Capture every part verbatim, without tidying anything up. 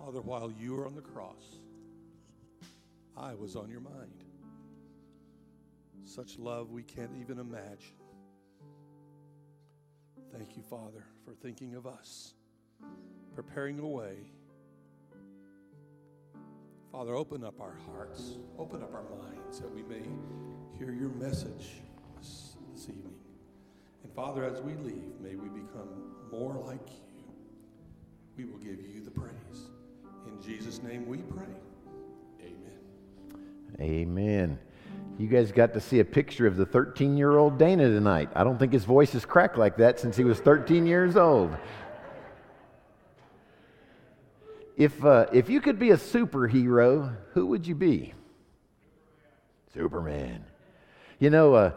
Father, while you were on the cross, I was on your mind. Such love we can't even imagine. Thank you, Father, for thinking of us, preparing a way. Father, open up our hearts, open up our minds that we may hear your message this, this evening. And Father, as we leave, may we become more like you. We will give you the praise. In Jesus' name we pray. Amen. Amen. You guys got to see a picture of the thirteen-year-old Dana tonight. I don't think his voice has cracked like that since he was thirteen years old. If uh, if you could be a superhero, who would you be? Superman. You know, uh,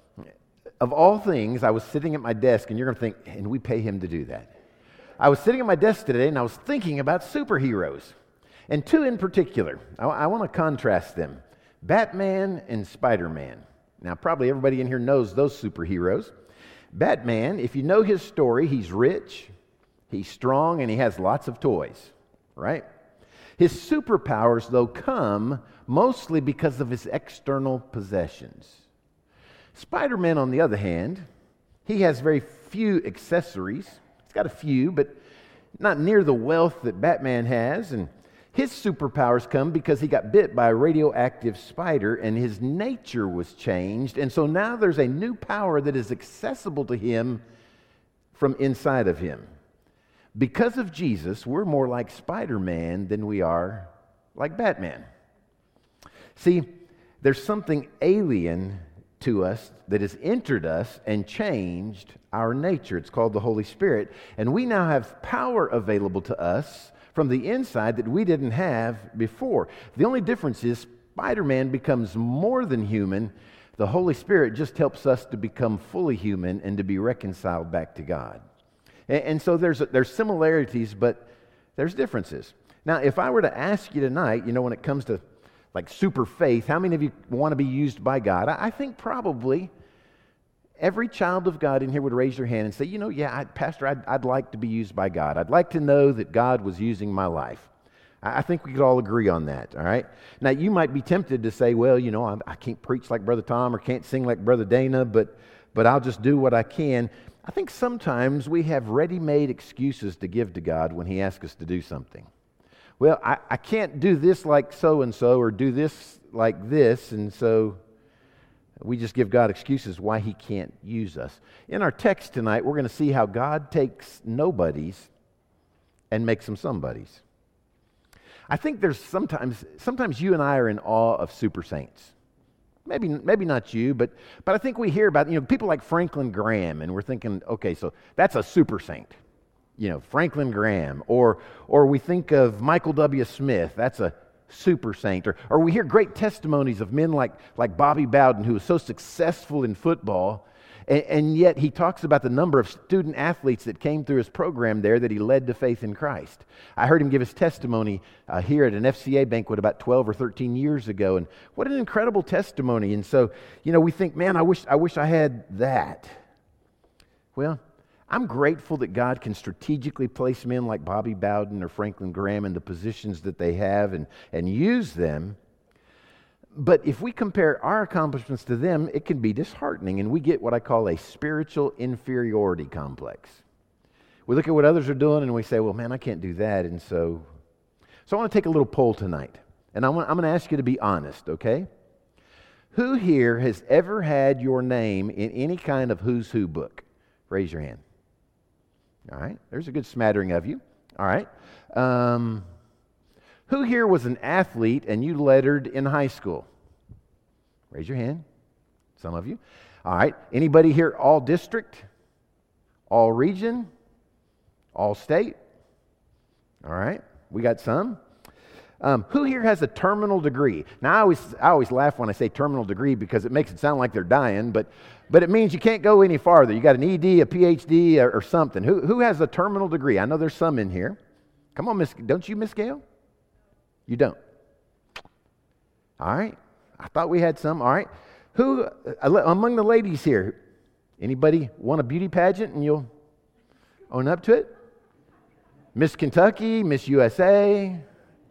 of all things, I was sitting at my desk, and you're going to think, and we pay him to do that. I was sitting at my desk today, and I was thinking about superheroes, and two in particular. I, I want to contrast them. Batman and Spider-Man. Now, probably everybody in here knows those superheroes. Batman, if you know his story, he's rich, he's strong, and he has lots of toys, right? His superpowers, though, come mostly because of his external possessions. Spider-Man, on the other hand, he has very few accessories. He's got a few, but not near the wealth that Batman has, and his superpowers come because he got bit by a radioactive spider and his nature was changed. And so now there's a new power that is accessible to him from inside of him. Because of Jesus, we're more like Spider-Man than we are like Batman. See, there's something alien to us that has entered us and changed our nature. It's called the Holy Spirit. And we now have power available to us from the inside that we didn't have before. The only difference is Spider-Man becomes more than human. The Holy Spirit just helps us to become fully human and to be reconciled back to God. And, and so there's there's similarities, but there's differences. Now, if I were to ask you tonight, you know, when it comes to like super faith, how many of you want to be used by God? I, I think probably every child of God in here would raise their hand and say, you know, yeah, I, Pastor, I'd, I'd like to be used by God. I'd like to know that God was using my life. I, I think we could all agree on that, all right? Now, you might be tempted to say, well, you know, I, I can't preach like Brother Tom or can't sing like Brother Dana, but, but I'll just do what I can. I think sometimes we have ready-made excuses to give to God when He asks us to do something. Well, I, I can't do this like so-and-so or do this like this, and so we just give God excuses why He can't use us. In our text tonight, we're going to see how God takes nobodies and makes them somebodies. I think there's sometimes, sometimes you and I are in awe of super saints. Maybe, maybe not you, but, but I think we hear about, you know, people like Franklin Graham, and we're thinking, okay, so that's a super saint. You know, Franklin Graham, or or we think of Michael W. Smith, that's a super saint, or, or we hear great testimonies of men like, like Bobby Bowden, who was so successful in football, and, and yet he talks about the number of student athletes that came through his program there that he led to faith in Christ. I heard him give his testimony uh, here at an F C A banquet about twelve or thirteen years ago, and what an incredible testimony. And so, you know, we think, man, I wish I wish I had that. Well, I'm grateful that God can strategically place men like Bobby Bowden or Franklin Graham in the positions that they have and, and use them. But if we compare our accomplishments to them, it can be disheartening, and we get what I call a spiritual inferiority complex. We look at what others are doing and we say, well, man, I can't do that. And so, so I want to take a little poll tonight, and I want, I'm going to ask you to be honest, okay? Who here has ever had your name in any kind of who's who book? Raise your hand. All right, there's a good smattering of you. All right. Um, who here was an athlete and you lettered in high school? Raise your hand. Some of you. All right. Anybody here all district? All region? All state? All right. We got some. Um, who here has a terminal degree? Now, I always I always laugh when I say terminal degree because it makes it sound like they're dying, but but it means you can't go any farther. You got an E D, a P H D, or, or something. Who who has a terminal degree? I know there's some in here. Come on, Miss. Don't you, Miss Gail? You don't. All right. I thought we had some. All right. Who uh, among the ladies here? Anybody want a beauty pageant and you'll own up to it? Miss Kentucky, Miss U S A.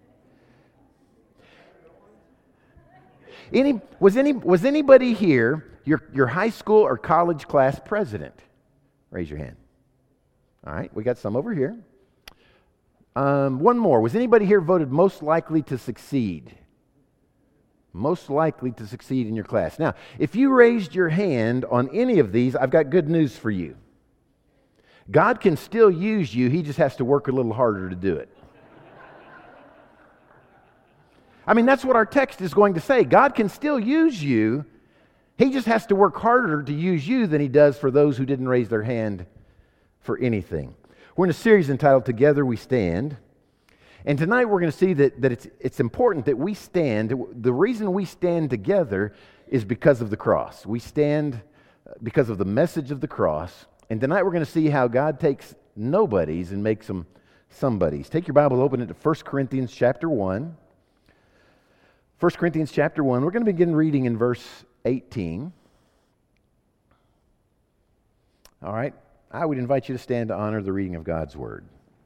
Any, was, any, was anybody here your, your high school or college class president? Raise your hand. All right, we got some over here. Um, one more. Was anybody here voted most likely to succeed? Most likely to succeed in your class. Now, if you raised your hand on any of these, I've got good news for you. God can still use you. He just has to work a little harder to do it. I mean, that's what our text is going to say. God can still use you. He just has to work harder to use you than he does for those who didn't raise their hand for anything. We're in a series entitled Together We Stand. And tonight we're going to see that, that it's, it's important that we stand. The reason we stand together is because of the cross. We stand because of the message of the cross. And tonight we're going to see how God takes nobodies and makes them somebodies. Take your Bible, open it to First Corinthians chapter one. First Corinthians chapter one. We're going to begin reading in verse eighteen. All right. I would invite you to stand to honor the reading of God's Word.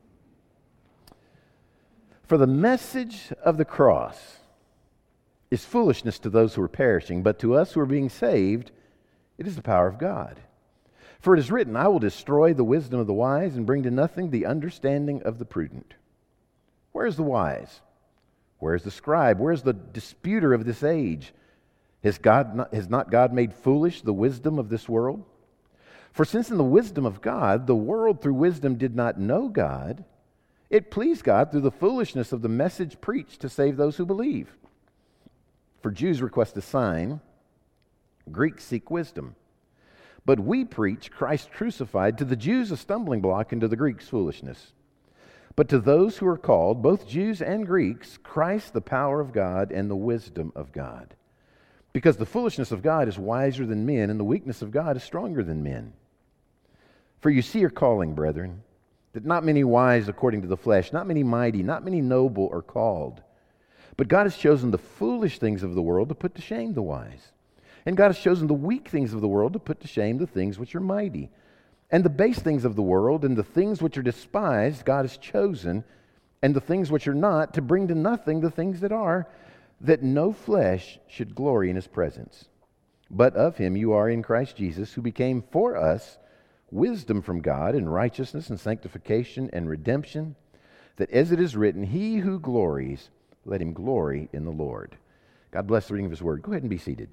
For the message of the cross is foolishness to those who are perishing, but to us who are being saved, it is the power of God. For it is written, I will destroy the wisdom of the wise and bring to nothing the understanding of the prudent. Where is the wise? Where is the scribe? Where is the disputer of this age? Has, God not, has not God made foolish the wisdom of this world? For since in the wisdom of God, the world through wisdom did not know God, it pleased God through the foolishness of the message preached to save those who believe. For Jews request a sign, Greeks seek wisdom. But we preach Christ crucified, to the Jews a stumbling block, and to the Greeks foolishness. But to those who are called, both Jews and Greeks, Christ the power of God and the wisdom of God. Because the foolishness of God is wiser than men, and the weakness of God is stronger than men. For you see your calling, brethren, that not many wise according to the flesh, not many mighty, not many noble are called. But God has chosen the foolish things of the world to put to shame the wise. And God has chosen the weak things of the world to put to shame the things which are mighty. And the base things of the world and the things which are despised God has chosen, and the things which are not, to bring to nothing the things that are, that no flesh should glory in his presence. But of him you are in Christ Jesus, who became for us wisdom from God and righteousness and sanctification and redemption, that as it is written, he who glories, let him glory in the Lord. God bless the reading of his word. Go ahead and be seated.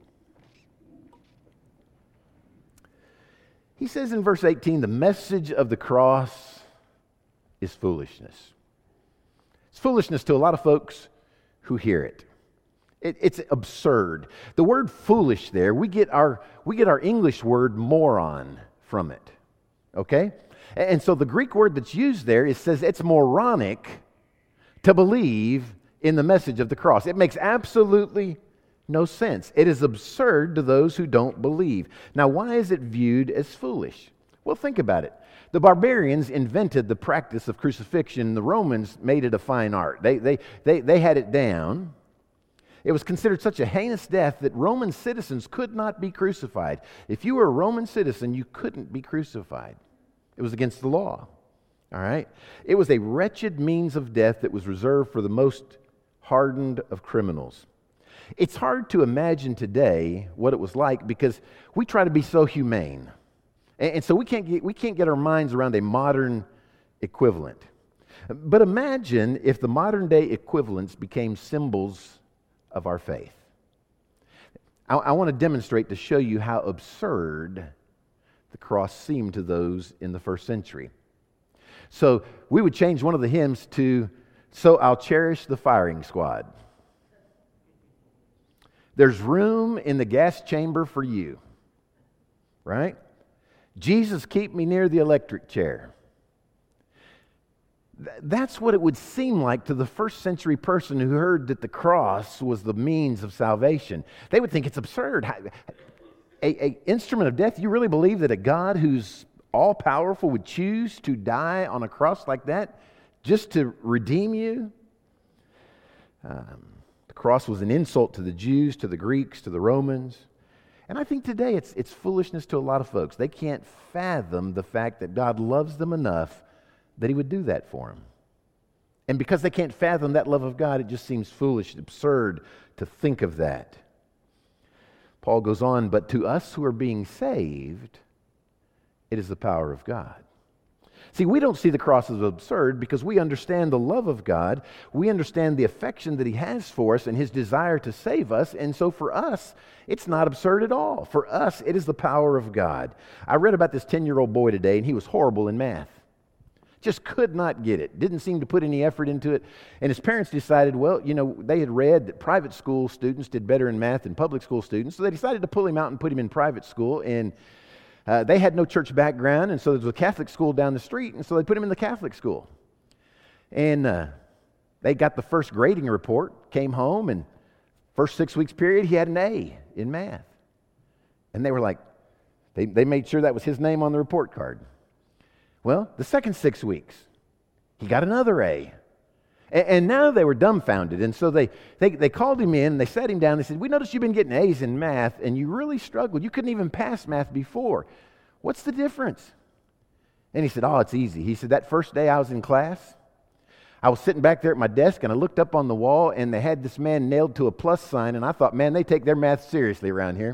He says in verse eighteen, the message of the cross is foolishness. It's foolishness to a lot of folks who hear it. It, it's absurd. The word foolish there, we get our we get our English word moron from it. Okay? And so the Greek word that's used there, it says it's moronic to believe in the message of the cross. It makes absolutely no sense. It is absurd to those who don't believe. Now, why is it viewed as foolish? Well, think about it. The barbarians invented the practice of crucifixion. The Romans made it a fine art. They, they, they, they had it down. It was considered such a heinous death that Roman citizens could not be crucified. If you were a Roman citizen, you couldn't be crucified. It was against the law. All right? It was a wretched means of death that was reserved for the most hardened of criminals. It's hard to imagine today what it was like because we try to be so humane. And, and so we can't get, we can't get our minds around a modern equivalent. But imagine if the modern day equivalents became symbols of our faith. I, I want to demonstrate to show you how absurd the cross seemed to those in the first century. So we would change one of the hymns to, "So I'll Cherish the Firing Squad." There's room in the gas chamber for you, right? Jesus, keep me near the electric chair. That's what it would seem like to the first century person who heard that the cross was the means of salvation. They would think it's absurd. A, a instrument of death, you really believe that a God who's all-powerful would choose to die on a cross like that just to redeem you? Um, the cross was an insult to the Jews, to the Greeks, to the Romans. And I think today it's, it's foolishness to a lot of folks. They can't fathom the fact that God loves them enough that he would do that for them. And because they can't fathom that love of God, it just seems foolish and absurd to think of that. Paul goes on, but to us who are being saved, it is the power of God. See, we don't see the cross as absurd because we understand the love of God. We understand the affection that he has for us and his desire to save us. And so for us, it's not absurd at all. For us, it is the power of God. I read about this ten-year-old boy today, and he was horrible in math. Just could not get it. Didn't seem to put any effort into it. And his parents decided, well, you know, they had read that private school students did better in math than public school students. So they decided to pull him out and put him in private school. And uh, they had no church background. And so there was a Catholic school down the street. And so they put him in the Catholic school. And uh, they got the first grading report, came home, and first six weeks period, he had an A in math. And they were like, they, they made sure that was his name on the report card. Well, the second six weeks, he got another A. And, and now they were dumbfounded. And so they, they, they called him in, and they sat him down. They said, we noticed you've been getting A's in math, and you really struggled. You couldn't even pass math before. What's the difference? And he said, oh, it's easy. He said, that first day I was in class, I was sitting back there at my desk, and I looked up on the wall, and they had this man nailed to a plus sign, and I thought, man, they take their math seriously around here.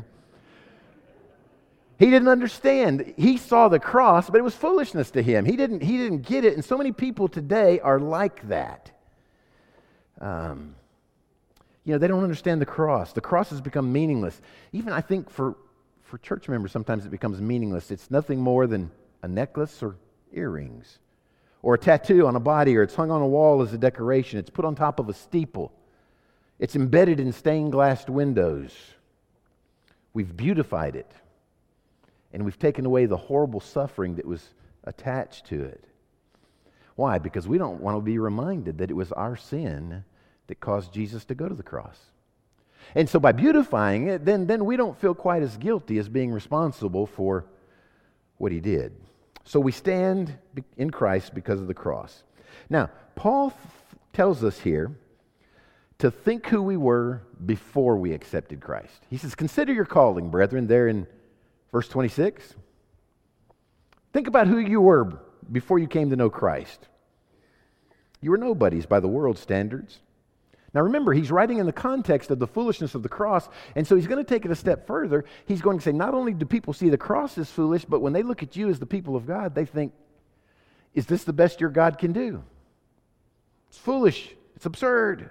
He didn't understand. He saw the cross, but it was foolishness to him. He didn't, he didn't get it, and so many people today are like that. Um, you know, they don't understand the cross. The cross has become meaningless. Even, I think, for, for church members, sometimes it becomes meaningless. It's nothing more than a necklace or earrings, or a tattoo on a body, or it's hung on a wall as a decoration. It's put on top of a steeple. It's embedded in stained glass windows. We've beautified it. And we've taken away the horrible suffering that was attached to it. Why? Because we don't want to be reminded that it was our sin that caused Jesus to go to the cross. And so by beautifying it, then, then we don't feel quite as guilty as being responsible for what he did. So we stand in Christ because of the cross. Now, Paul f- tells us here to think who we were before we accepted Christ. He says, consider your calling, brethren, there in verse twenty-six, think about who you were before you came to know Christ. You were nobodies by the world's standards. Now remember, he's writing in the context of the foolishness of the cross, and so he's going to take it a step further. He's going to say, not only do people see the cross as foolish, but when they look at you as the people of God, they think, is this the best your God can do? It's foolish. It's absurd.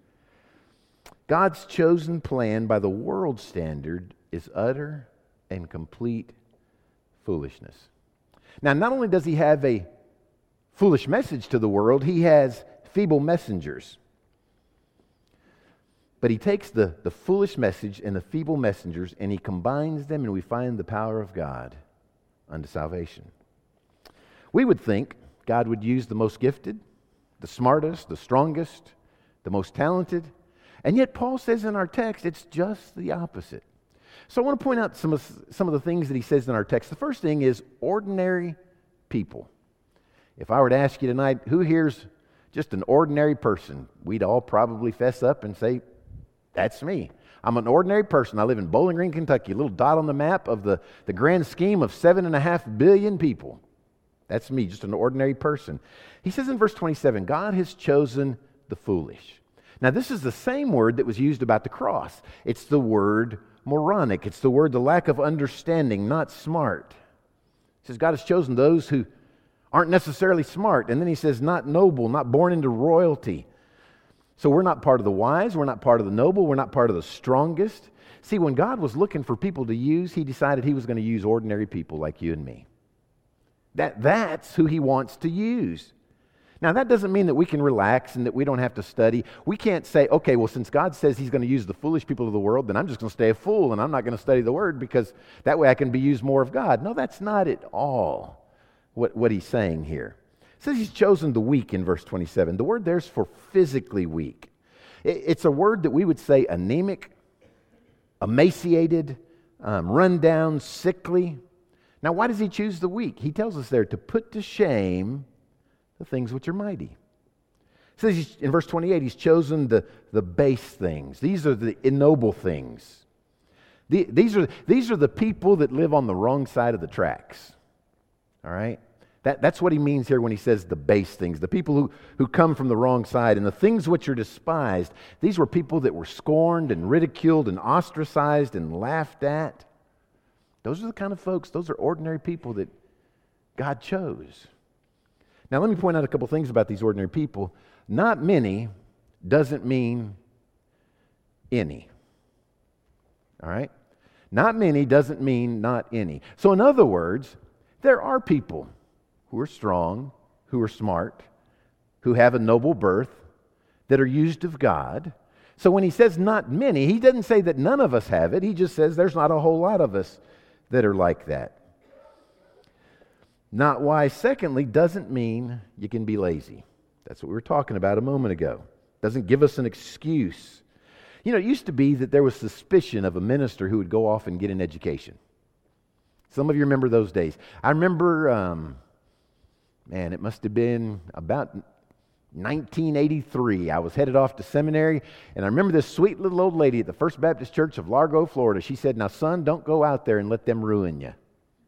God's chosen plan by the world's standard is utter and complete foolishness. Now, not only does he have a foolish message to the world, he has feeble messengers. But he takes the, the foolish message and the feeble messengers and he combines them, and we find the power of God unto salvation. We would think God would use the most gifted, the smartest, the strongest, the most talented, and yet Paul says in our text it's just the opposite. So I want to point out some of, some of the things that he says in our text. The first thing is ordinary people. If I were to ask you tonight, who here's just an ordinary person? We'd all probably fess up and say, that's me. I'm an ordinary person. I live in Bowling Green, Kentucky, a little dot on the map of the, the grand scheme of seven and a half billion people. That's me, just an ordinary person. He says in verse twenty-seven, God has chosen the foolish. Now this is the same word that was used about the cross. It's the word moronic. It's the word, the lack of understanding, not smart. He says God has chosen those who aren't necessarily smart. And then he says not noble, not born into royalty. So we're not part of the wise, we're not part of the noble, we're not part of the strongest. See, when God was looking for people to use, he decided he was going to use ordinary people like you and me. That, that's who he wants to use. Now, that doesn't mean that we can relax and that we don't have to study. We can't say, okay, well, since God says he's going to use the foolish people of the world, then I'm just going to stay a fool and I'm not going to study the Word because that way I can be used more of God. No, that's not at all what, what he's saying here. It says he's chosen the weak in verse twenty-seven. The word there's for physically weak. It, it's a word that we would say anemic, emaciated, um, run down, sickly. Now, why does he choose the weak? He tells us there to put to shame the things which are mighty. It says he's, in verse twenty-eight, he's chosen the, the base things. These are the ignoble things. The, these, are, these are the people that live on the wrong side of the tracks. All right? That, that's what he means here when he says the base things, the people who, who come from the wrong side, and the things which are despised. These were people that were scorned and ridiculed and ostracized and laughed at. Those are the kind of folks, those are ordinary people that God chose. Now let me point out a couple things about these ordinary people. Not many doesn't mean any. All right? Not many doesn't mean not any. So in other words, there are people who are strong, who are smart, who have a noble birth, that are used of God. So when he says not many, he doesn't say that none of us have it. He just says there's not a whole lot of us that are like that. Not wise, secondly, doesn't mean you can be lazy. That's what we were talking about a moment ago. Doesn't give us an excuse. You know, it used to be that there was suspicion of a minister who would go off and get an education. Some of you remember those days. I remember... Um, Man, it must have been about nineteen eighty-three. I was headed off to seminary, and I remember this sweet little old lady at the First Baptist Church of Largo, Florida. She said, "Now, son, don't go out there and let them ruin you."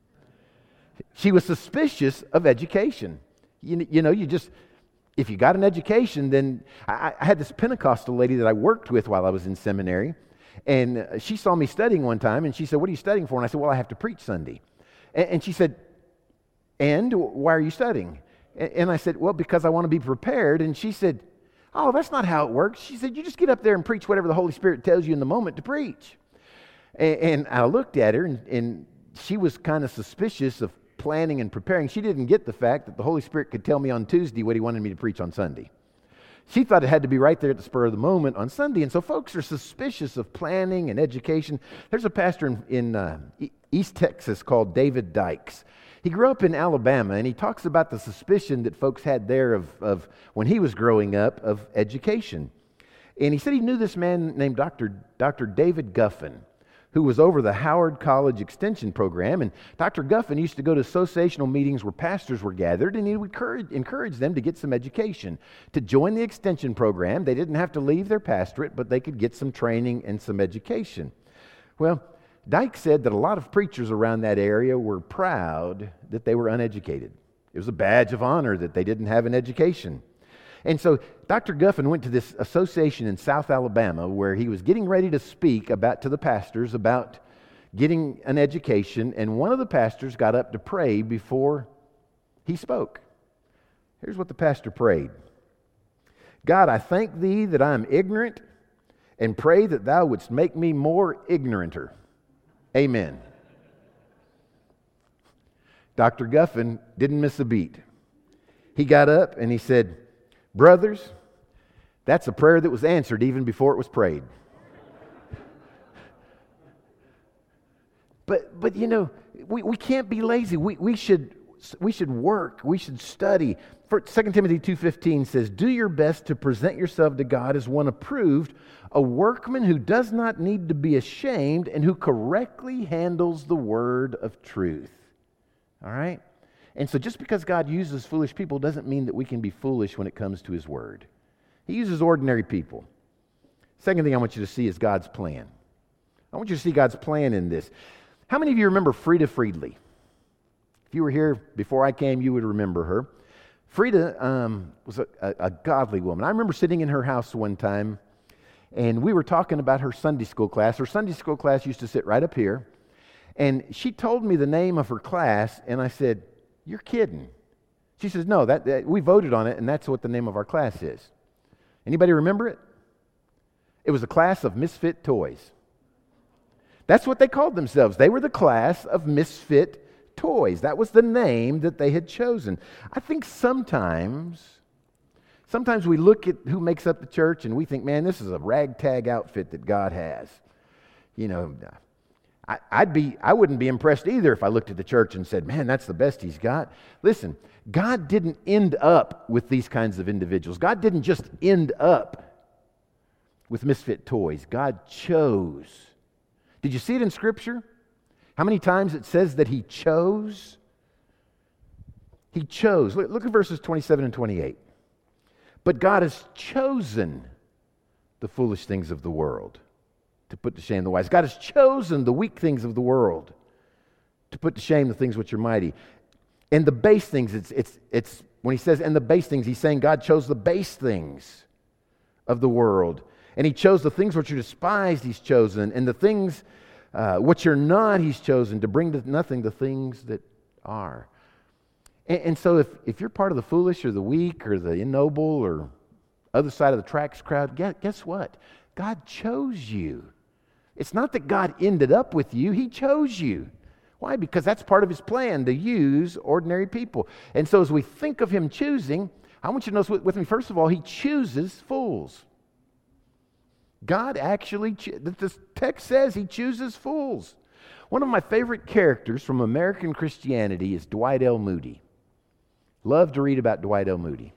She was suspicious of education. You, you know, you just, if you got an education, then I, I had this Pentecostal lady that I worked with while I was in seminary, and she saw me studying one time, and she said, "What are you studying for?" And I said, "Well, I have to preach Sunday." And, and she said, "And why are you studying?" And I said, "Well, because I want to be prepared." And she said, "Oh, that's not how it works." She said, "You just get up there and preach whatever the Holy Spirit tells you in the moment to preach." And I looked at her, and, and she was kind of suspicious of planning and preparing. She didn't get the fact that the Holy Spirit could tell me on Tuesday what he wanted me to preach on Sunday. She thought it had to be right there at the spur of the moment on Sunday. And so folks are suspicious of planning and education. There's a pastor in, in uh, East Texas called David Dykes. He grew up in Alabama, and he talks about the suspicion that folks had there of, of when he was growing up of education. And he said he knew this man named Doctor Doctor David Guffin, who was over the Howard College Extension Program. And Doctor Guffin used to go to associational meetings where pastors were gathered, and he would encourage, encourage them to get some education, to join the Extension Program. They didn't have to leave their pastorate, but they could get some training and some education. Well, Dyke said that a lot of preachers around that area were proud that they were uneducated. It was a badge of honor that they didn't have an education. And so Doctor Guffin went to this association in South Alabama where he was getting ready to speak about to the pastors about getting an education, and one of the pastors got up to pray before he spoke. Here's what the pastor prayed. "God, I thank thee that I am ignorant, and pray that thou wouldst make me more ignoranter. Amen." Doctor Guffin didn't miss a beat. He got up and he said, "Brothers, that's a prayer that was answered even before it was prayed." But but you know, we, we can't be lazy. We we should we should work. We should study. For Second Timothy two fifteen says, "Do your best to present yourself to God as one approved, a workman who does not need to be ashamed and who correctly handles the word of truth." All right? And so just because God uses foolish people doesn't mean that we can be foolish when it comes to his word. He uses ordinary people. Second thing I want you to see is God's plan. I want you to see God's plan in this. How many of you remember Frida Friedley? If you were here before I came, you would remember her. Frida um, was a, a, a godly woman. I remember sitting in her house one time, and we were talking about her Sunday school class. Her Sunday school class used to sit right up here, and she told me the name of her class, and I said, "You're kidding." She says, "No, that, that we voted on it, and that's what the name of our class is." Anybody remember it? It was a class of misfit toys. That's what they called themselves. They were the class of misfit toys. That was the name that they had chosen. I think sometimes, sometimes we look at who makes up the church and we think, man, this is a ragtag outfit that God has. You know, I, I'd be, I wouldn't be impressed either if I looked at the church and said, man, that's the best he's got. Listen, God didn't end up with these kinds of individuals. God didn't just end up with misfit toys. God chose. Did you see it in Scripture? How many times it says that he chose? He chose. Look, look at verses twenty-seven and twenty-eight. But God has chosen the foolish things of the world to put to shame the wise. God has chosen the weak things of the world to put to shame the things which are mighty. And the base things, it's, it's, it's when he says, and the base things, he's saying God chose the base things of the world. And he chose the things which are despised, he's chosen. And the things uh, which are not, he's chosen to bring to nothing the things that are. And, and so if, if you're part of the foolish or the weak or the ignoble or other side of the tracks crowd, guess, guess what? God chose you. It's not that God ended up with you, he chose you. Why? Because that's part of his plan, to use ordinary people. And so as we think of him choosing, I want you to know with me, first of all, he chooses fools. God actually, the text says he chooses fools. One of my favorite characters from American Christianity is Dwight L. Moody. Love to read about Dwight L. Moody.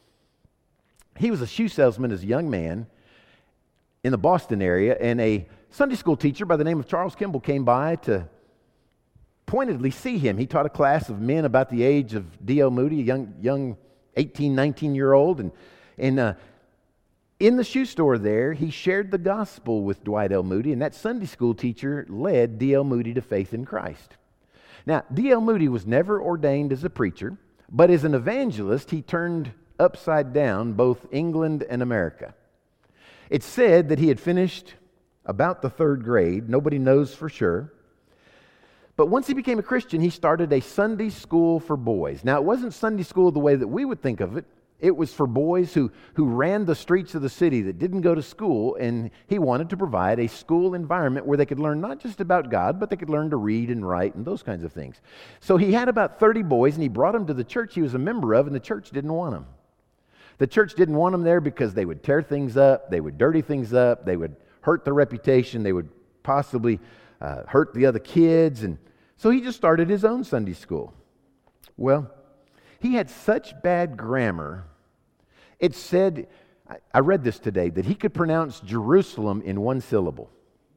He was a shoe salesman as a young man in the Boston area, and a Sunday school teacher by the name of Charles Kimball came by to pointedly see him. He taught a class of men about the age of D L. Moody, a young, young eighteen, nineteen-year-old, and, and uh, in the shoe store there, he shared the gospel with Dwight L. Moody, and that Sunday school teacher led D L. Moody to faith in Christ. Now, D L. Moody was never ordained as a preacher, but as an evangelist, he turned upside down both England and America. It's said that he had finished about the third grade. Nobody knows for sure. But once he became a Christian, he started a Sunday school for boys. Now, it wasn't Sunday school the way that we would think of it. It was for boys who, who ran the streets of the city that didn't go to school, and he wanted to provide a school environment where they could learn not just about God, but they could learn to read and write and those kinds of things. So he had about thirty boys, and he brought them to the church he was a member of, and the church didn't want them. The church didn't want them there because they would tear things up, they would dirty things up, they would hurt their reputation, they would possibly uh, hurt the other kids, and so he just started his own Sunday school. Well, he had such bad grammar, it said, I read this today, that he could pronounce Jerusalem in one syllable.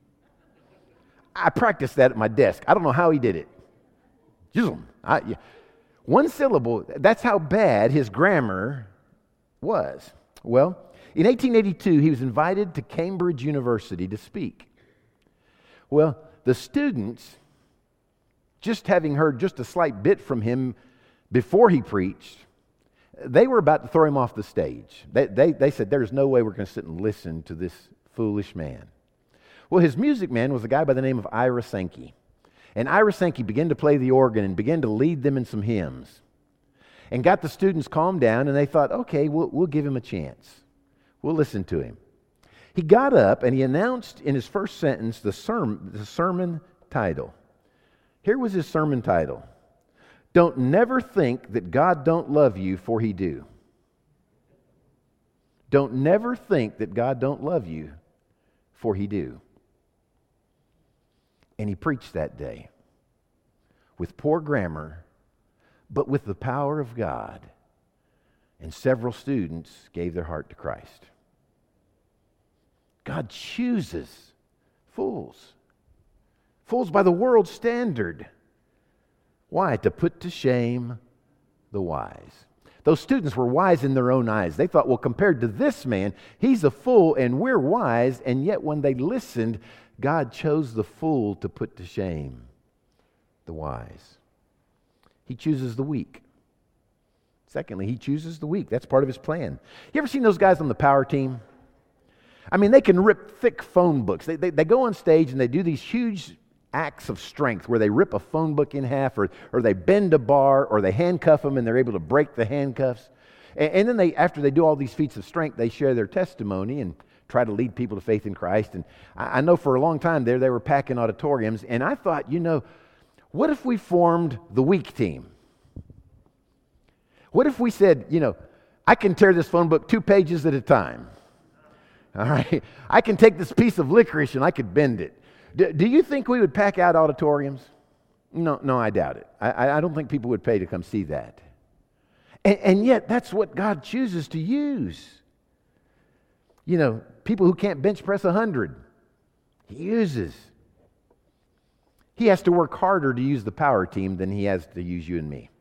I practiced that at my desk. I don't know how he did it. Jerusalem. I, yeah. One syllable, that's how bad his grammar was. Well, in eighteen eighty-two, he was invited to Cambridge University to speak. Well, the students, just having heard just a slight bit from him before he preached, they were about to throw him off the stage. They, they, they said, there's no way we're going to sit and listen to this foolish man. Well, his music man was a guy by the name of Ira Sankey. And Ira Sankey began to play the organ and began to lead them in some hymns. And got the students calmed down, and they thought, okay, we'll, we'll give him a chance. We'll listen to him. He got up and he announced in his first sentence the sermon, the sermon title. Here was his sermon title. Don't never think that God don't love you, for he do. Don't never think that God don't love you, for he do. And he preached that day with poor grammar, but with the power of God. And several students gave their heart to Christ. God chooses fools. Fools by the world's standard. Why? To put to shame the wise. Those students were wise in their own eyes. They thought, well, compared to this man, he's a fool and we're wise. And yet when they listened, God chose the fool to put to shame the wise. He chooses the weak. Secondly, he chooses the weak. That's part of his plan. You ever seen those guys on the power team? I mean, they can rip thick phone books. They, they, they go on stage and they do these huge acts of strength where they rip a phone book in half, or, or they bend a bar, or they handcuff them and they're able to break the handcuffs. And, and then they, after they do all these feats of strength, they share their testimony and try to lead people to faith in Christ. And I, I know for a long time there, they were packing auditoriums. And I thought, you know, what if we formed the weak team? What if we said, you know, I can tear this phone book two pages at a time. All right? I can take this piece of licorice and I could bend it. Do, do you think we would pack out auditoriums? No, no, I doubt it. I, I don't think people would pay to come see that. And, and yet, that's what God chooses to use. You know, people who can't bench press a hundred, he uses. He has to work harder to use the power team than he has to use you and me.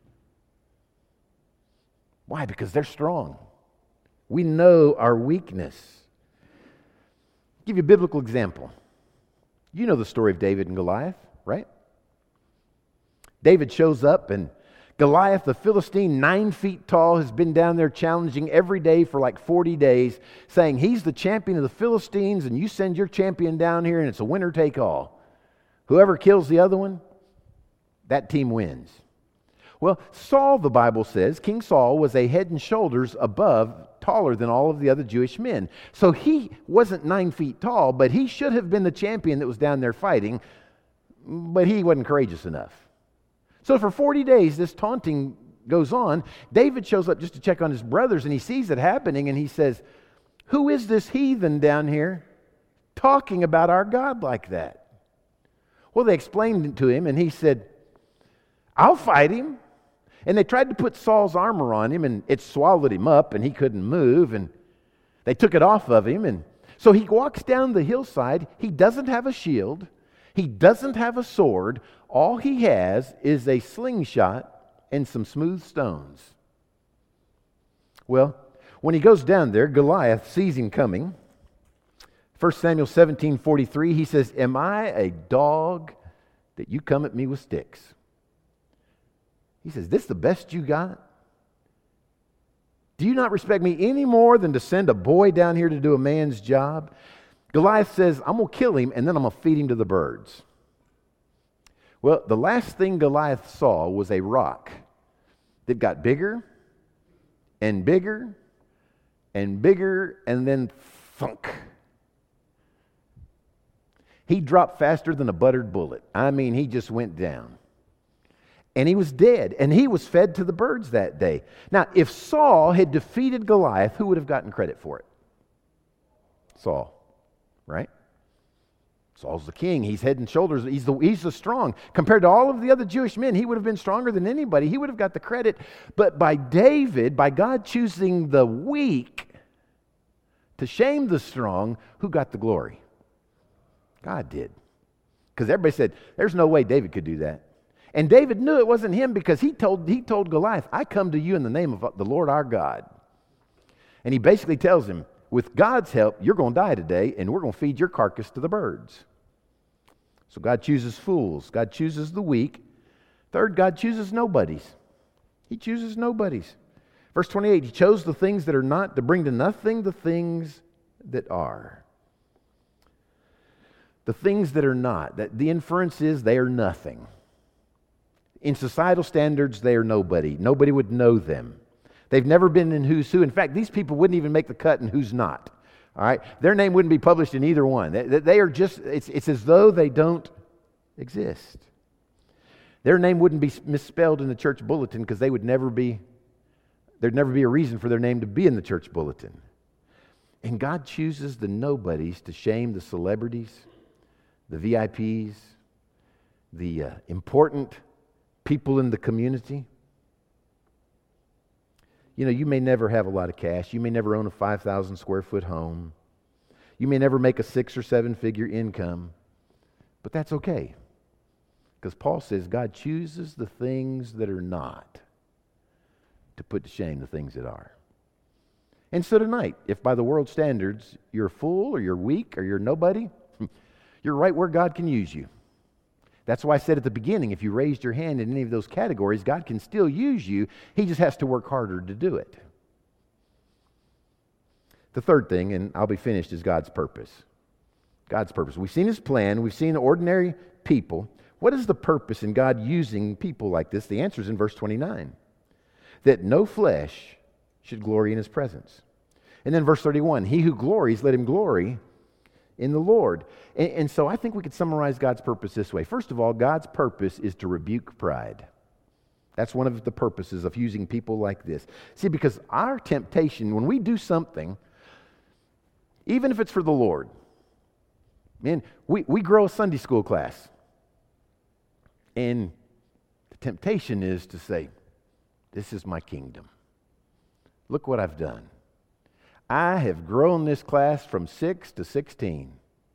Why? Because they're strong. We know our weakness. I'll give you a biblical example. You know the story of David and Goliath, right? David shows up and Goliath, the Philistine, nine feet tall, has been down there challenging every day for like forty days, saying he's the champion of the Philistines, and you send your champion down here, and it's a winner take all. Whoever kills the other one, that team wins. Well, Saul, the Bible says, King Saul was a head and shoulders above, taller than all of the other Jewish men. So he wasn't nine feet tall, but he should have been the champion that was down there fighting, but he wasn't courageous enough. So for forty days, this taunting goes on. David shows up just to check on his brothers, and he sees it happening, and he says, who is this heathen down here talking about our God like that? Well, they explained it to him, and he said, I'll fight him. And they tried to put Saul's armor on him, and it swallowed him up, and he couldn't move, and they took it off of him. And so he walks down the hillside. He doesn't have a shield. He doesn't have a sword. All he has is a slingshot and some smooth stones. Well, when he goes down there, Goliath sees him coming. First Samuel seventeen forty-three, he says, am I a dog that you come at me with sticks? He says, this the best you got? Do you not respect me any more than to send a boy down here to do a man's job? Goliath says, I'm going to kill him, and then I'm going to feed him to the birds. Well, the last thing Goliath saw was a rock that got bigger and bigger and bigger, and then thunk. He dropped faster than a buttered bullet. I mean, he just went down. And he was dead, and he was fed to the birds that day. Now, if Saul had defeated Goliath, who would have gotten credit for it? Saul, right? Saul's the king. He's head and shoulders. He's the, he's the strong. Compared to all of the other Jewish men, he would have been stronger than anybody. He would have got the credit. But by David, by God choosing the weak to shame the strong, who got the glory? God did. Because everybody said, there's no way David could do that. And David knew it wasn't him, because he told, he told Goliath, I come to you in the name of the Lord our God. And he basically tells him, with God's help, you're going to die today, and we're going to feed your carcass to the birds. So God chooses fools. God chooses the weak. Third, God chooses nobodies. He chooses nobodies. Verse twenty-eight, he chose the things that are not to bring to nothing the things that are. The things that are not. That the inference is they are nothing. In societal standards, they are nobody. Nobody would know them. They've never been in Who's Who. In fact, these people wouldn't even make the cut in Who's Not. All right? Their name wouldn't be published in either one. They, they are just, it's, it's as though they don't exist. Their name wouldn't be misspelled in the church bulletin, because they would never be, there'd never be a reason for their name to be in the church bulletin. And God chooses the nobodies to shame the celebrities, the V I Ps, the uh, important people in the community. You know, you may never have a lot of cash. You may never own a five thousand square foot home. You may never make a six or seven figure income. But that's okay. Because Paul says God chooses the things that are not to put to shame the things that are. And so tonight, if by the world's standards you're a fool or you're weak or you're nobody, you're right where God can use you. That's why I said at the beginning, if you raised your hand in any of those categories, God can still use you. He just has to work harder to do it. The third thing, and I'll be finished, is God's purpose. God's purpose. We've seen His plan. We've seen ordinary people. What is the purpose in God using people like this? The answer is in verse twenty-nine. That no flesh should glory in His presence. And then verse thirty-one, he who glories, let him glory in the Lord. And, and so I think we could summarize God's purpose this way. First of all, God's purpose is to rebuke pride. That's one of the purposes of using people like this. See, because our temptation, when we do something, even if it's for the Lord, man, we, we grow a Sunday school class. And the temptation is to say, this is my kingdom. Look what I've done. I have grown this class from six to sixteen.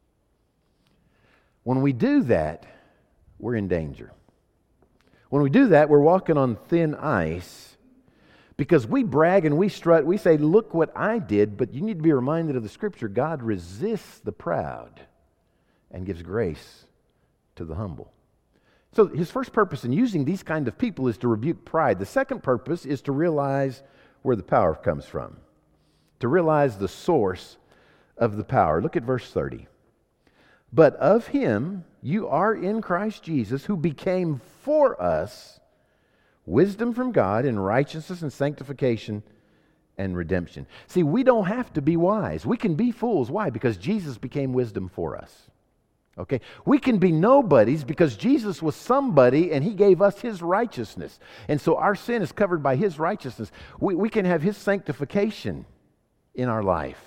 When we do that, we're in danger. When we do that, we're walking on thin ice, because we brag and we strut. We say, look what I did, but you need to be reminded of the Scripture. God resists the proud and gives grace to the humble. So his first purpose in using these kind of people is to rebuke pride. The second purpose is to realize where the power comes from, to realize the source of the power. Look at verse thirty. But of him you are in Christ Jesus, who became for us wisdom from God and righteousness and sanctification and redemption. See, we don't have to be wise. We can be fools. Why? Because Jesus became wisdom for us. Okay? We can be nobodies because Jesus was somebody and he gave us his righteousness. And so our sin is covered by his righteousness. We, we can have his sanctification in our life.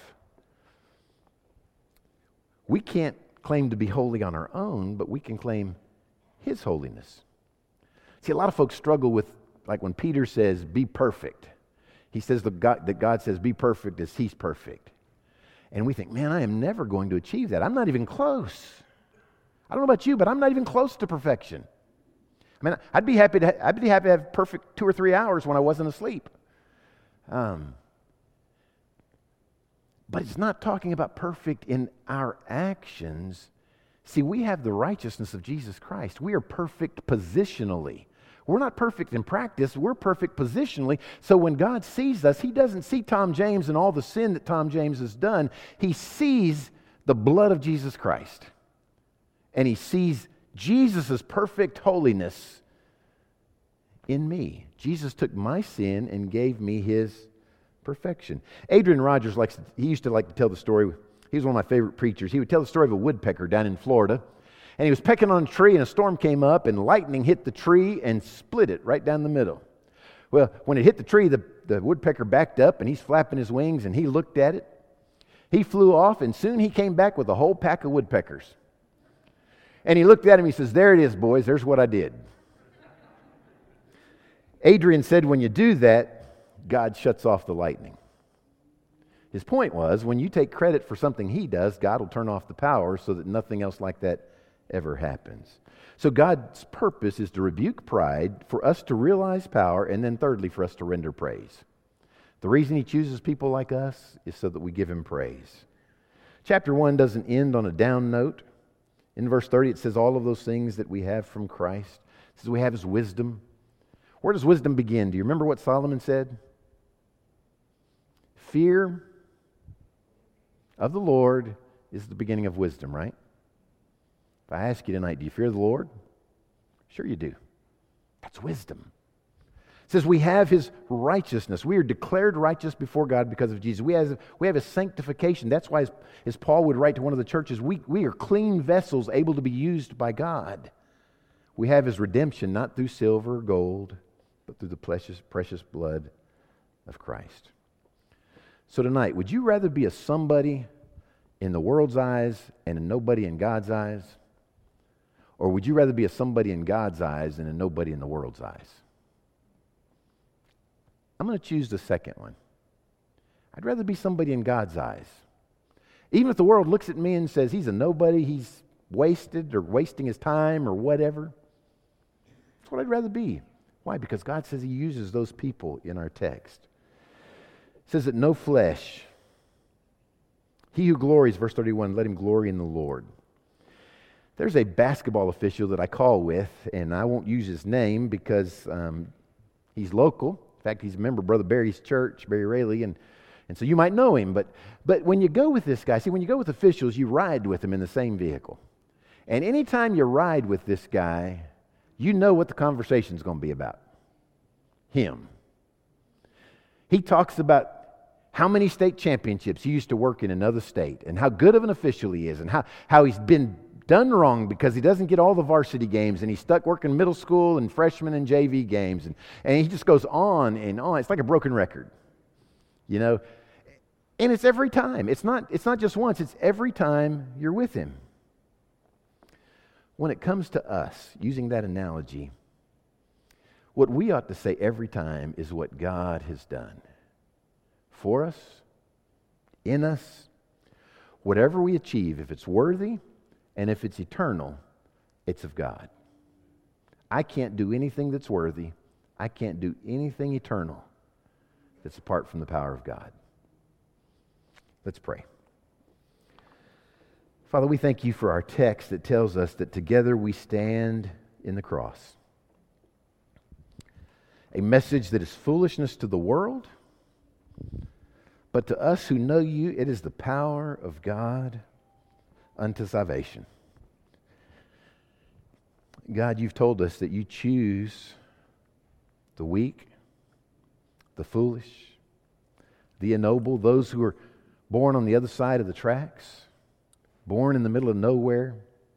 We can't claim to be holy on our own, but we can claim his holiness. See, a lot of folks struggle with, like when Peter says, be perfect. He says that God, that God says, be perfect as he's perfect. And we think, man, I am never going to achieve that. I'm not even close. I don't know about you, but I'm not even close to perfection. I mean, I'd be happy to, I'd be happy to have perfect two or three hours when I wasn't asleep. Um, but it's not talking about perfect in our actions. See, we have the righteousness of Jesus Christ. We are perfect positionally. We're not perfect in practice. We're perfect positionally. So when God sees us, he doesn't see Tom James and all the sin that Tom James has done. He sees the blood of Jesus Christ. And he sees Jesus' perfect holiness in me. Jesus took my sin and gave me his perfection. Adrian Rogers likes to, he used to like to tell the story. He was one of my favorite preachers. He would tell the story of a woodpecker down in Florida. And he was pecking on a tree and a storm came up and lightning hit the tree and split it right down the middle. Well, when it hit the tree, the, the woodpecker backed up and he's flapping his wings and he looked at it. He flew off and soon he came back with a whole pack of woodpeckers. And he looked at him, he says, there it is, boys, there's what I did. Adrian said, when you do that, God shuts off the lightning. His point was, when you take credit for something he does, God will turn off the power so that nothing else like that ever happens. So God's purpose is to rebuke pride, for us to realize power, and then thirdly, for us to render praise. The reason he chooses people like us is so that we give him praise. Chapter one doesn't end on a down note. In verse thirty, it says all of those things that we have from Christ. It says we have his wisdom. Where does wisdom begin? Do you remember what Solomon said? Fear of the Lord is the beginning of wisdom, right? If I ask you tonight, do you fear the Lord? Sure you do. That's wisdom. It says we have his righteousness. We are declared righteous before God because of Jesus. We have, we have his sanctification. That's why, as, as Paul would write to one of the churches, we, we are clean vessels able to be used by God. We have his redemption, not through silver or gold, but through the precious, precious blood of Christ. So tonight, would you rather be a somebody in the world's eyes and a nobody in God's eyes? Or would you rather be a somebody in God's eyes and a nobody in the world's eyes? I'm going to choose the second one. I'd rather be somebody in God's eyes. Even if the world looks at me and says he's a nobody, he's wasted or wasting his time or whatever. That's what I'd rather be. Why? Because God says he uses those people in our text. It says that no flesh. He who glories, verse thirty-one, let him glory in the Lord. There's a basketball official that I call with, and I won't use his name because um, he's local. In fact, he's a member of Brother Barry's church, Barry Rayleigh, and, and so you might know him. But, but when you go with this guy, see, when you go with officials, you ride with them in the same vehicle. And anytime you ride with this guy, you know what the conversation's going to be about. Him. He talks about how many state championships he used to work in another state and how good of an official he is and how, how he's been done wrong because he doesn't get all the varsity games and he's stuck working middle school and freshman and J V games. And, and he just goes on and on. It's like a broken record, you know. And it's every time. It's not, it's not just once. It's every time you're with him. When it comes to us, using that analogy, what we ought to say every time is what God has done for us, in us. Whatever we achieve, if it's worthy and if it's eternal, it's of God. I can't do anything that's worthy. I can't do anything eternal that's apart from the power of God. Let's pray. Father, we thank you for our text that tells us that together we stand in the cross. A message that is foolishness to the world, but to us who know you, it is the power of God unto salvation. God, you've told us that you choose the weak, the foolish, the ennoble, those who are born on the other side of the tracks, born in the middle of nowhere.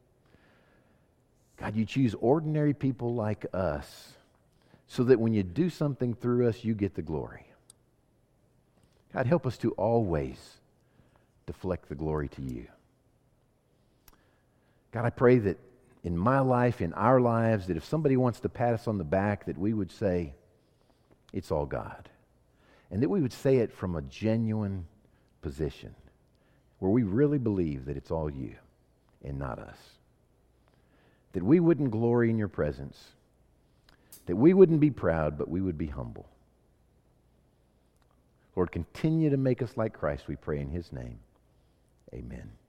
God, you choose ordinary people like us so that when you do something through us, you get the glory. God, help us to always deflect the glory to you. God, I pray that in my life, in our lives, that if somebody wants to pat us on the back, that we would say, it's all God. And that we would say it from a genuine position where we really believe that it's all you and not us. That we wouldn't glory in your presence. That we wouldn't be proud, but we would be humble. Lord, continue to make us like Christ, we pray in his name. Amen.